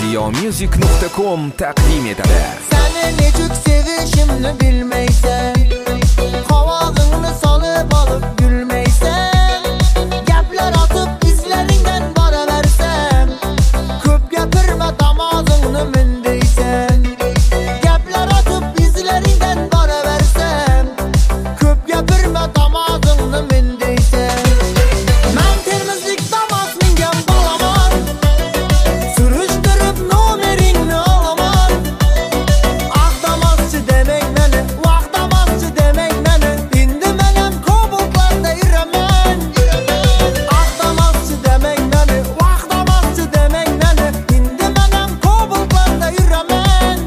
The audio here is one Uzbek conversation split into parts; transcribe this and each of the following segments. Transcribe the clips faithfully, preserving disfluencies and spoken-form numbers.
ziyomusic nuqta com taqdim etadi. Seni nechuk sevishimni bilmaysan, qovog'ingni solib olib gulmaysan, gaplar otib izlaringdan boraversam, ko'p gapirma tomog'ingni mindaysan. Gaplar otib izlaringdan boraversam, ko'p gapirma tomog'ingni mindaysan. Men termizlik damas mingan bolaman, surishtirib nomeringni olaman. Aqdamaschi demek meni, vaqdamaschi demek meni, endi men ham Kobultlarda yuraman. Aqdamaschi demek meni, vaqdamaschi demek meni, endi men ham Kobultlarda yuraman.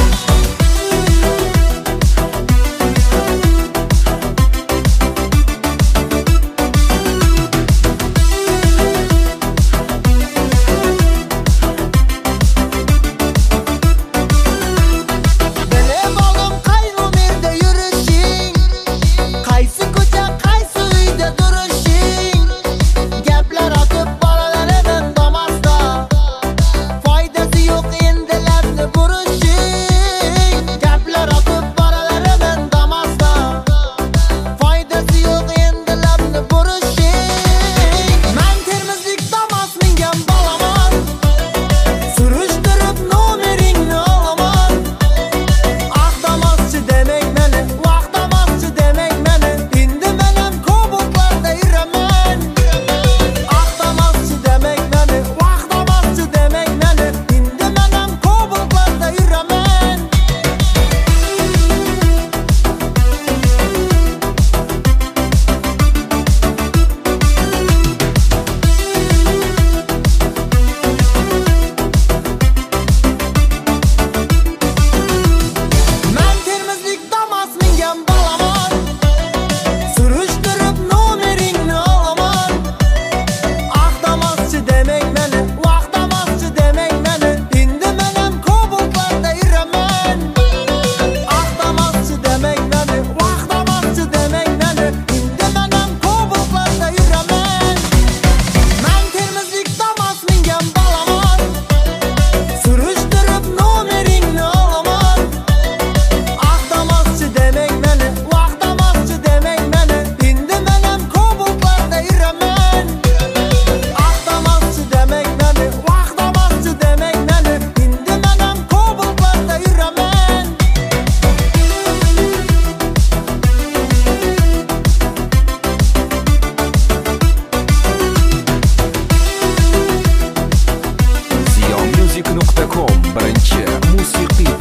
Bilib olim qaysi yerda yurishing, qaysi ko'cha, qaysi uyda turishing. Gaplar otib boraveraman damasda, foydasi yo'q endi labni burishing. Gaplar otib boraveraman damasda, foydasi yo'q endi labni burishing. Men termizlik damas mingan bolaman, surishtirib nomeringni olaman. Aqdamaschi demek meni, vaqdamaschi demek meni, endi men ham Kobultlarda yuraman. Aqdamaschi demek meni, vaqdamaschi demek meni, endi men ham Kobultlarda yuraman. Men termizlik damas mingan bolaman, surishtirib nomeringni olaman. Aqdamaschi demek meni, vaqdamaschi demek meni, endi men ham Kobultlarda yuraman. Aqdamaschi demek meni, vaqdamaschi demek meni, endi men ham Kobultlarda yuraman. Men termizlik damas mingan bolaman, surishtirib nomeringni olaman. Aqdamaschi demek meni, vaqdamaschi demek meni, endi men ham Kobultlarda yuraman. Aqdamaschi demek meni, vaqdamaschi demek meni, endi men ham Kobultlarda yuraman. ziyomusic nuqta com birinchi musiqiy